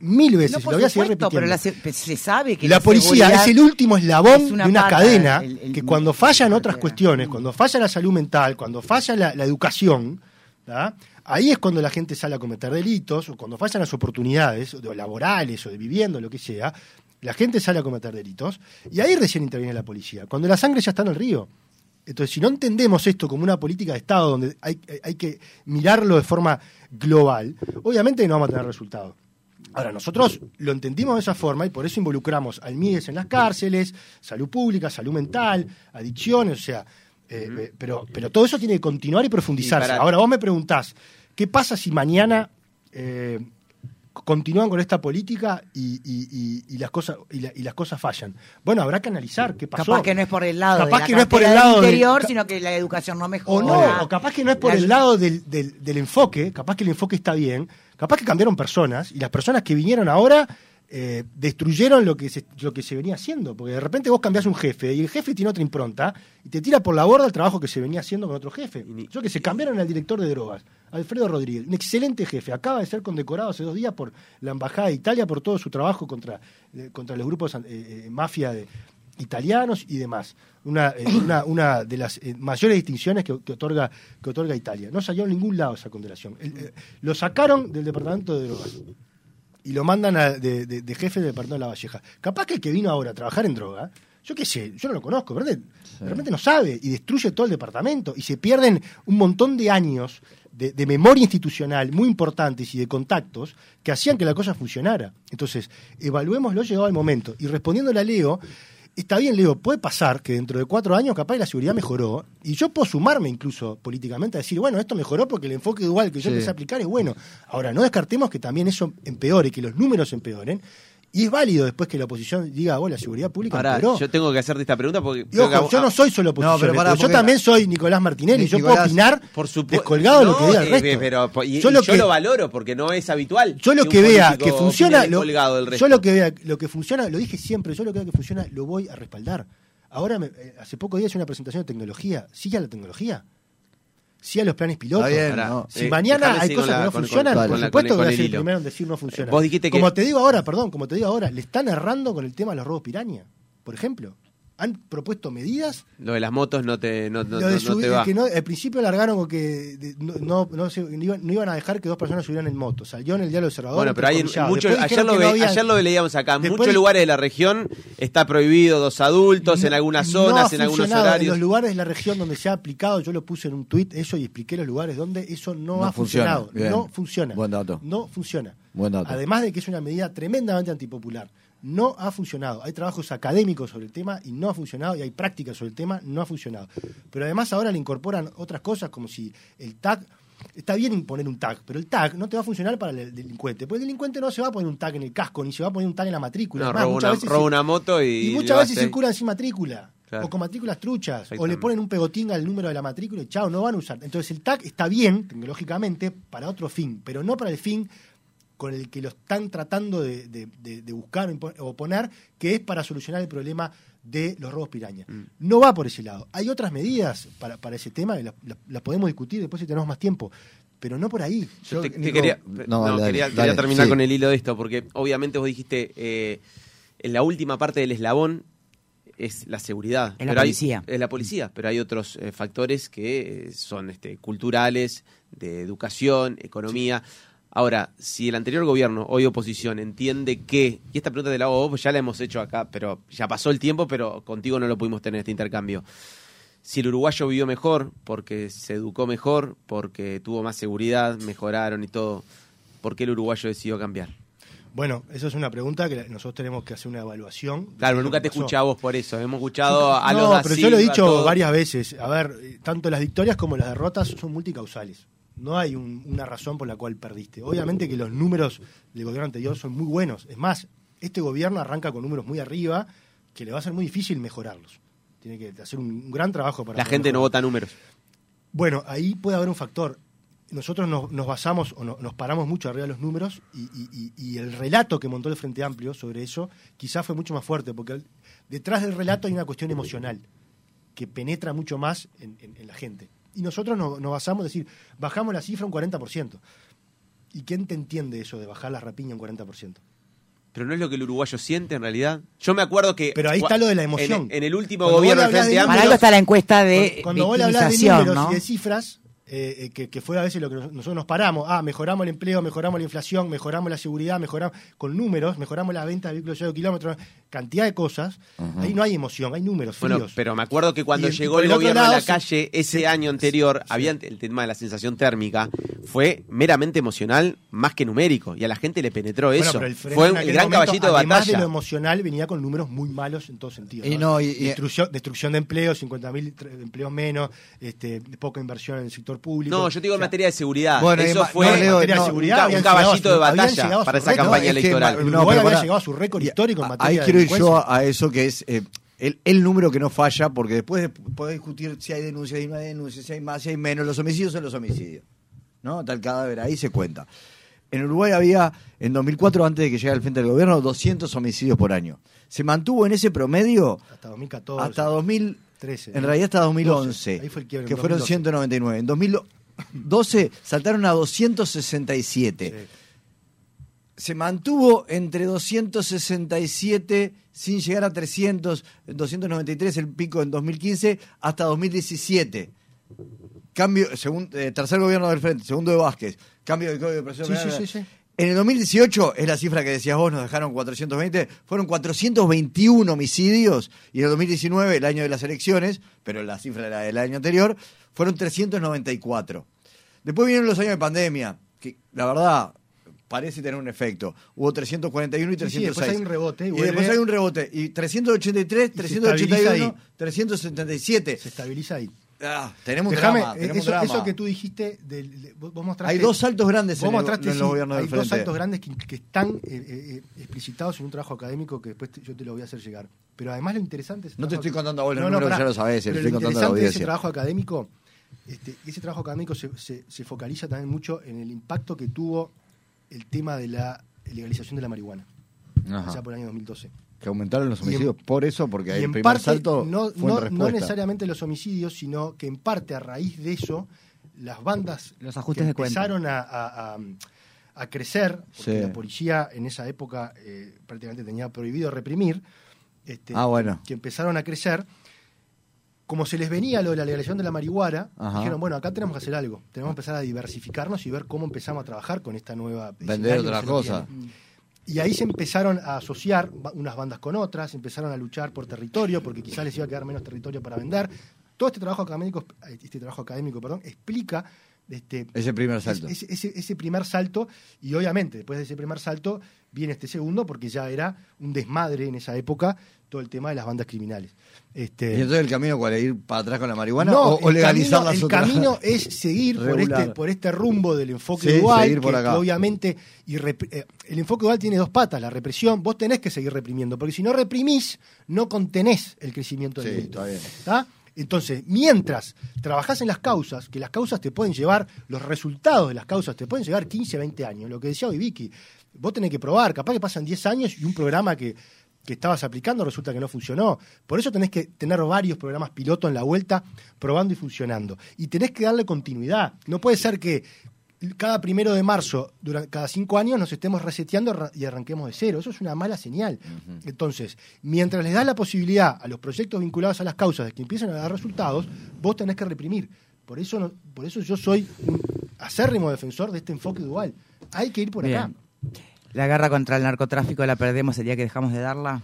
mil veces, No, y por lo voy a seguir supuesto, pero repitiendo. la se, se sabe que La, la policía seguridad es el último eslabón es una de una pata, cadena el- el- que cuando fallan la otras cartera. cuestiones, cuando falla la salud mental, cuando falla la, la educación, ¿tá? Ahí es cuando la gente sale a cometer delitos, o cuando fallan las oportunidades, o laborales, o de vivienda, o lo que sea, la gente sale a cometer delitos, y ahí recién interviene la policía, cuando la sangre ya está en el río. Entonces, si no entendemos esto como una política de Estado donde hay, hay que mirarlo de forma global, obviamente no vamos a tener resultados. Ahora, nosotros lo entendimos de esa forma y por eso involucramos al M I D E S en las cárceles, salud pública, salud mental, adicciones, o sea, eh, uh-huh. eh, pero, pero todo eso tiene que continuar y profundizarse. Y para... Ahora, vos me preguntás, ¿qué pasa si mañana eh, continúan con esta política y, y, y, y las cosas y, la, y las cosas fallan? Bueno, habrá que analizar qué pasó. Capaz que no es por el lado capaz de la que no es por el cartera lado del del- interior, ca- sino que la educación no mejora. O no, o capaz que no es por La- el lado del, del, del enfoque, capaz que el enfoque está bien, capaz que cambiaron personas y las personas que vinieron ahora eh, destruyeron lo que, se, lo que se venía haciendo, porque de repente vos cambiás un jefe y el jefe tiene otra impronta y te tira por la borda el trabajo que se venía haciendo con otro jefe. Yo que se cambiaron al director de drogas, Alfredo Rodríguez, un excelente jefe, acaba de ser condecorado hace dos días por la Embajada de Italia por todo su trabajo contra, eh, contra los grupos eh, eh, mafia de italianos y demás. Una, eh, una, una de las eh, mayores distinciones que, que, otorga, que otorga Italia. No salió en ningún lado esa condecoración. El, eh, lo sacaron del departamento de drogas y lo mandan a, de, de, de jefe del departamento de La Valleja. Capaz que el que vino ahora a trabajar en droga, yo qué sé, yo no lo conozco, ¿verdad? Sí. De repente no sabe y destruye todo el departamento y se pierden un montón de años de, de memoria institucional muy importantes y de contactos que hacían que la cosa funcionara. Entonces, evaluémoslo llegado el momento. Y respondiéndole a Leo, está bien, Leo, puede pasar que dentro de cuatro años capaz la seguridad mejoró y yo puedo sumarme incluso políticamente a decir, bueno, esto mejoró porque el enfoque dual que yo Sí. empecé a aplicar es bueno. Ahora, no descartemos que también eso empeore, que los números empeoren. Y es válido después que la oposición diga, oh, la seguridad pública Ahora, empeoró. yo tengo que hacerte esta pregunta porque... Y ojo, yo no soy solo oposición, No, pero pará, yo porque- también soy Nicolás Martinelli, Ni- yo Nicolás, puedo opinar por supuesto, descolgado de lo que diga el eh, resto. pero y, yo y lo yo que, lo valoro porque no es habitual. yo lo un que vea político que funciona, opine lo, descolgado del resto. yo lo que vea lo que funciona, lo dije siempre, yo lo que vea que funciona lo voy a respaldar. Ahora, me, eh, hace pocos días hice una presentación de tecnología. ¿Sigue a la tecnología? ¿Sí a los planes pilotos? Está bien, Pará, no. Si eh, mañana dejame hay seguir con cosas la- que no con- funcionan, con- por con la- supuesto con- que voy con a el ser el hilo. primero en decir no funciona. Vos dijiste que- Como te digo ahora, perdón, como te digo ahora, le están errando con el tema de los robos piraña, por ejemplo. Han propuesto medidas. Lo de las motos no te, no, no, Lo de no- no subir- te va. que no, al principio largaron con que de- no, no, no, se- no iban, no iban a dejar que dos personas subieran en moto. Salió en el diario Observador. Bueno, pero hay en entrecomillado. muchos, Después ayer dijeron lo, que ve- no había- ayer lo leíamos acá, en Después- muchos lugares de la región está prohibido dos adultos, en No- algunas no zonas, ha en algunos funcionado. horarios. En los lugares de la región donde se ha aplicado, yo lo puse en un tuit eso y expliqué los lugares donde eso no, No ha funciona. funcionado. Bien. No funciona. Buen dato. No funciona. Buen dato. Además de que es una medida tremendamente antipopular. No ha funcionado. Hay trabajos académicos sobre el tema y no ha funcionado, y hay prácticas sobre el tema, no ha funcionado. Pero además ahora le incorporan otras cosas como si el tag... Está bien imponer un tag, pero el tag no te va a funcionar para el delincuente. Porque el delincuente no se va a poner un tag en el casco, ni se va a poner un tag en la matrícula. No, Es más, roba muchas una, veces roba se- una moto y... y le muchas va a veces hacer- circulan sin matrícula. Claro. O con matrículas truchas. O le Exactamente. ponen un pegotín al número de la matrícula y chao, no van a usar. Entonces el tag está bien, tecnológicamente, para otro fin, pero no para el fin con el que lo están tratando de, de- de- de buscar o impo- o poner, que es para solucionar el problema de los robos piraña. Mm. No va por ese lado. Hay otras medidas para, para ese tema, y las la, la podemos discutir después si tenemos más tiempo, pero no por ahí. Yo te, te Nico, quería, no, no, dale, quería, dale, quería terminar sí. con el hilo de esto, porque obviamente vos dijiste, eh, en la última parte del eslabón es la seguridad. Es la pero hay- policía. es la policía, pero hay otros eh, factores que eh, son este, culturales, de educación, economía. Ahora, si el anterior gobierno, hoy oposición, entiende que, y esta pregunta te la hago a vos, pues ya la hemos hecho acá, pero ya pasó el tiempo, pero contigo no lo pudimos tener este intercambio. Si el uruguayo vivió mejor, porque se educó mejor, porque tuvo más seguridad, mejoraron y todo, ¿por qué el uruguayo decidió cambiar? Bueno, eso es una pregunta que nosotros tenemos que hacer una evaluación. de Claro, lo nunca que te pasó. escuché a vos por eso, hemos escuchado a los No, da pero yo lo he Silva, dicho todo. varias veces. A ver, eh, tanto las victorias como las derrotas son multicausales. No hay un- una razón por la cual perdiste. Obviamente que los números del gobierno anterior son muy buenos. Es más, este gobierno arranca con números muy arriba que le va a ser muy difícil mejorarlos. Tiene que hacer un, un gran trabajo para La poder gente no mejorar. vota números. Bueno, ahí puede haber un factor. Nosotros nos, nos basamos o no- nos paramos mucho arriba de los números y, y- y- y el relato que montó el Frente Amplio sobre eso quizás fue mucho más fuerte, porque el- detrás del relato hay una cuestión emocional que penetra mucho más en, en- en la gente. Y nosotros nos, nos basamos en decir, bajamos la cifra un cuarenta por ciento. ¿Y quién te entiende eso de bajar la rapiña un cuarenta por ciento? Pero no es lo que el uruguayo siente en realidad. Yo me acuerdo que... Pero ahí está lo de la emoción. En, en el último Cuando gobierno vos del le hablás Frente de Amplio... Para algo está la encuesta de Cuando, cuando vos le hablas de victimización, números ¿no? y de cifras, eh, eh, que, que fue a veces lo que nos- nosotros nos paramos, ah, mejoramos el empleo, mejoramos la inflación, mejoramos la seguridad, mejoramos con números, mejoramos la venta de vehículos de kilómetros, cantidad de cosas, ahí no hay emoción, hay números fríos. Bueno, pero me acuerdo que cuando Y el- llegó por el el otro gobierno a lado, la se- calle ese se- año anterior, había el tema de la sensación térmica, fue meramente emocional más que numérico, y a la gente le penetró Bueno, eso. pero el Frente Fue en el aquel gran momento, caballito de además batalla. de lo emocional, venía con números muy malos en todo sentido. Y no, y- y- destrucción, destrucción de empleos, cincuenta mil empleos menos, este, poca inversión en el sector público. No, yo te digo O en sea, materia de seguridad. Bueno, y eso ma- fue no, Leo, en materia no, de seguridad, un, ca- habían un caballito llegado a de su- habían batalla llegado a su para esa récord. campaña No, es que electoral. ma- Uruguay No, pero había pará. llegado a su récord Y histórico en a- materia ahí de quiero ir delincuencia. yo a, a eso que es eh, el, el número que no falla, porque después de- podés discutir si hay denuncias, si no hay denuncias, si hay más, si hay menos. Los homicidios son los homicidios, ¿no? Tal cadáver, ahí se cuenta. En Uruguay había, en dos mil cuatro, antes de que llegara al frente del gobierno, doscientos homicidios por año. Se mantuvo en ese promedio Hasta dos mil catorce. hasta dos mil trece. en realidad hasta dos mil once, Ahí fue el quiebre, que en fueron dos mil doce. ciento noventa y nueve. En dos mil doce saltaron a doscientos sesenta y siete. Sí. Se mantuvo entre doscientos sesenta y siete sin llegar a trescientos, doscientos noventa y tres el pico en dos mil quince hasta dos mil diecisiete. Cambio, segun- eh, tercer gobierno del frente, segundo de Vázquez, cambio del Código de Procedimiento Sí, sí, Penal. sí, sí. En el dos mil dieciocho, es la cifra que decías vos, nos dejaron cuatrocientos veinte, fueron cuatrocientos veintiuno homicidios, y en el dos mil diecinueve, el año de las elecciones, pero la cifra era del año anterior, fueron trescientos noventa y cuatro. Después vinieron los años de pandemia, que la verdad parece tener un efecto. Hubo trescientos cuarenta y uno y Sí, sí, trescientos seis. después hay un rebote y Y vuelve- después hay un rebote. Y trescientos ochenta y tres, se trescientos ochenta y estabiliza uno, ahí. trescientos setenta y siete. Se estabiliza ahí. Ah, tenemos un Déjame, drama, eh, tenemos eso, un drama. eso que tú dijiste, del- de- vos vos mostraste... Hay dos saltos grandes vos en, el, mostraste, en sí, los gobiernos hay del dos frente. saltos grandes que, que están eh, eh, explicitados en un trabajo académico que después te- yo te lo voy a hacer llegar. Pero además lo interesante... es el No te trabajo- estoy contando a vos los No, no, números, pará. ya lo sabés, Pero le lo estoy contando a la interesante de ese audiencia. trabajo académico, este, ese trabajo académico se, se, se focaliza también mucho en el impacto que tuvo el tema de la legalización de la marihuana, Ajá. allá por el año dos mil doce. Que aumentaron los Y en- homicidios por eso, porque Y ahí el en primer parte, salto no, fue no, en respuesta. no necesariamente los homicidios, sino que en parte a raíz de eso, las bandas Los ajustes que de cuenta. empezaron a, a- a- a crecer, porque Sí. la policía en esa época eh, prácticamente tenía prohibido reprimir, este, Ah, bueno. que empezaron a crecer, como se les venía lo de la legalización de la marihuana, Ajá. dijeron, bueno, acá tenemos que hacer algo, tenemos que empezar a diversificarnos y ver cómo empezamos a trabajar con esta nueva... Vender escenario otra que se nos cosa. viene. Y ahí se empezaron a asociar ba- unas bandas con otras, empezaron a luchar por territorio, porque quizás les iba a quedar menos territorio para vender. Todo este trabajo académico, este trabajo académico, perdón, explica este, Ese primer salto. ese, ese- ese primer salto, y obviamente después de ese primer salto viene este segundo, porque ya era un desmadre en esa época todo el tema de las bandas criminales. Este, ¿Y entonces el camino cuál es? ¿Ir para atrás con la marihuana no, o, o el legalizar camino, las el otras? camino es seguir por Regular. este, por este rumbo del enfoque Sí, dual, seguir por que, acá. que obviamente y rep- eh, el enfoque dual tiene dos patas, la represión, vos tenés que seguir reprimiendo, porque si no reprimís, no contenés el crecimiento del Sí, delito. está bien. ¿Tá? Entonces, mientras trabajás en las causas, que las causas te pueden llevar, los resultados de las causas te pueden llevar quince, veinte años, lo que decía hoy Vicky, vos tenés que probar, capaz que pasan diez años y un programa que, que estabas aplicando resulta que no funcionó. Por eso tenés que tener varios programas piloto en la vuelta, probando y funcionando. Y tenés que darle continuidad. No puede ser que cada primero de marzo, durante, cada cinco años, nos estemos reseteando arra- y arranquemos de cero. Eso es una mala señal. Entonces, mientras les das la posibilidad a los proyectos vinculados a las causas de que empiecen a dar resultados, vos tenés que reprimir. Por eso, no- por eso yo soy un acérrimo defensor de este enfoque dual. Hay que ir por acá. Bien. La guerra contra el narcotráfico la perdemos el día que dejamos de darla.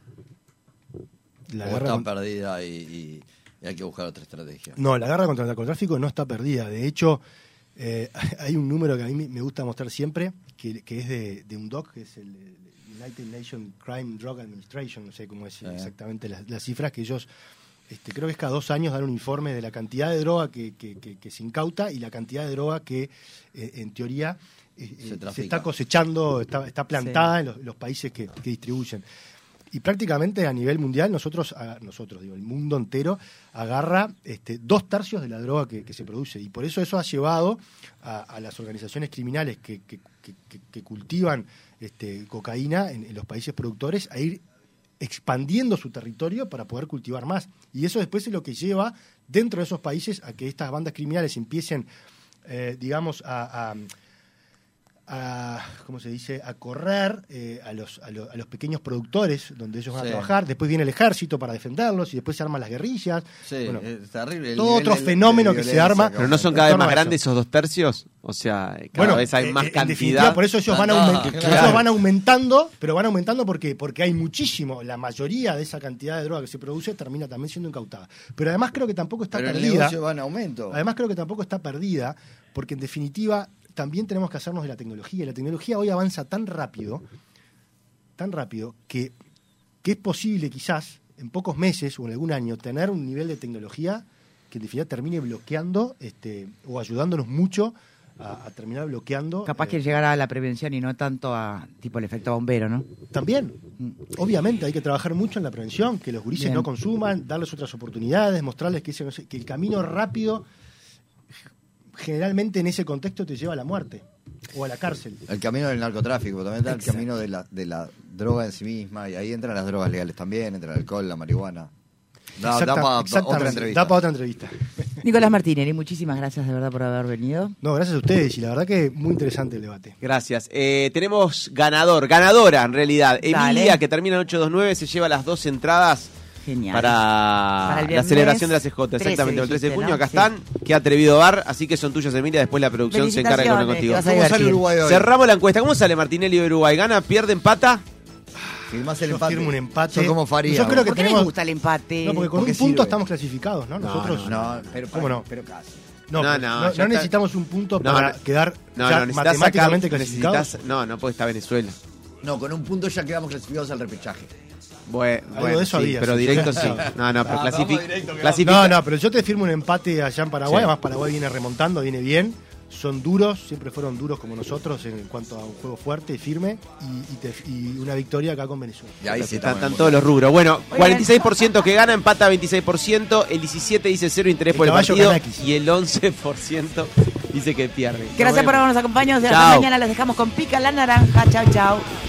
La O guerra está con- perdida y, y- y hay que buscar otra estrategia. No, la guerra contra el narcotráfico no está perdida. De hecho, eh, hay un número que a mí me- me gusta mostrar siempre, que, que es de, de un doc, que es el, el United Nations Crime Drug Administration, no sé cómo es Sí. exactamente las, las cifras, que ellos, este, creo que es cada dos años dan un informe de la cantidad de droga que, que- que- que se incauta y la cantidad de droga que, eh, en teoría, eh, Se eh, se, trafica. está cosechando, está, está plantada Sí. en los, los países que, que distribuyen. Y prácticamente a nivel mundial, nosotros, a- nosotros digo, el mundo entero agarra este, dos tercios de la droga que, que se produce. Y por eso eso ha llevado a, a las organizaciones criminales que, que- que- que- que cultivan este, cocaína en, en los países productores a ir expandiendo su territorio para poder cultivar más. Y eso después es lo que lleva dentro de esos países a que estas bandas criminales empiecen, eh, digamos, a... a a, ¿cómo se dice?, a correr eh, a, los, a, los, a los pequeños productores donde ellos van Sí. a trabajar, después viene el ejército para defenderlos y después se arman las guerrillas. Sí, Bueno, es terrible. el todo nivel otro de- fenómeno de que se violencia arma. que Pero no vamos a son en cada vez torno más a eso. grandes esos dos tercios. O sea, cada Bueno, vez hay eh, más eh, en cantidad. definitiva, por eso ellos van, No, aument- claro. ellos van aumentando, pero van aumentando porque, porque hay muchísimo. La mayoría de esa cantidad de droga que se produce termina también siendo incautada. Pero además creo que tampoco está Pero el perdida. negocio va en aumento. Además creo que tampoco está perdida, porque en definitiva también tenemos que hacernos de la tecnología. Y la tecnología hoy avanza tan rápido, tan rápido, que, que es posible quizás en pocos meses o en algún año tener un nivel de tecnología que en definitiva termine bloqueando este, o ayudándonos mucho a, a terminar bloqueando. Capaz eh, que llegar a la prevención y no tanto a tipo el efecto bombero, ¿no? También, obviamente hay que trabajar mucho en la prevención, que los gurises Bien. no consuman, darles otras oportunidades, mostrarles que, ese, no sé, que el camino rápido generalmente en ese contexto te lleva a la muerte o a la cárcel. El camino del narcotráfico, también está el Exacto. camino de la, de la droga en sí misma, y ahí entran las drogas legales también, entra el alcohol, la marihuana. Da, da Exacta- para exactamente, otra entrevista. Da para otra entrevista. Nicolás Martinelli, muchísimas gracias de verdad por haber venido. No, gracias a ustedes y la verdad que muy interesante el debate. Gracias. Eh, tenemos ganador, ganadora en realidad. Dale. Emilia, que termina en ocho dos nueve, se lleva las dos entradas Genial. para, Para el la viernes celebración de la C J. trece, Exactamente, el trece de dijiste, junio. ¿no? Acá Sí. están. Qué atrevido bar. Así que son tuyas, Emilia. Después la producción se encarga de poner contigo. Felicitaciones, te vas a ¿Cómo sale divertir. Uruguay hoy? Cerramos la encuesta. ¿Cómo sale Martinelli de Uruguay? ¿Gana, pierde, empata? Firmás el Yo empate. firmo un empate. Sos como Faría. Yo creo que ¿Por qué tenemos- les gusta el empate? No, porque con porque un punto sirve. estamos clasificados, ¿no? Nosotros No, pero, ¿Cómo no? pero casi. no, No, pues, no, no, ya no está. necesitamos un punto No, para no. quedar No, ya no, necesitas matemáticamente sacar- clasificados. necesitas- No, no puede estar Venezuela. No, con un punto ya quedamos clasificados al repechaje. Bueno, Algo bueno, de eso sí, había, pero sí. directo sí. No, no, pero Ah, clasifica. vamos directo, que clasifica- No, no, pero yo te firmo un empate allá en Paraguay. Sí. Además, Paraguay viene remontando, viene bien. Son duros, siempre fueron duros como nosotros en cuanto a un juego fuerte y firme. Y, y te- y una victoria acá con Venezuela. Y ahí sí Están, estamos están en todos los rubros. Bueno, Oigan. cuarenta y seis por ciento que gana, empata veintiséis por ciento. El diecisiete por ciento dice cero interés El por el caballo partido. Kanakis. Y el once por ciento dice que pierde. Nos Gracias por vemos. habernos acompañado. Chao. Mañana las dejamos con Pica la Naranja. Chau, chau.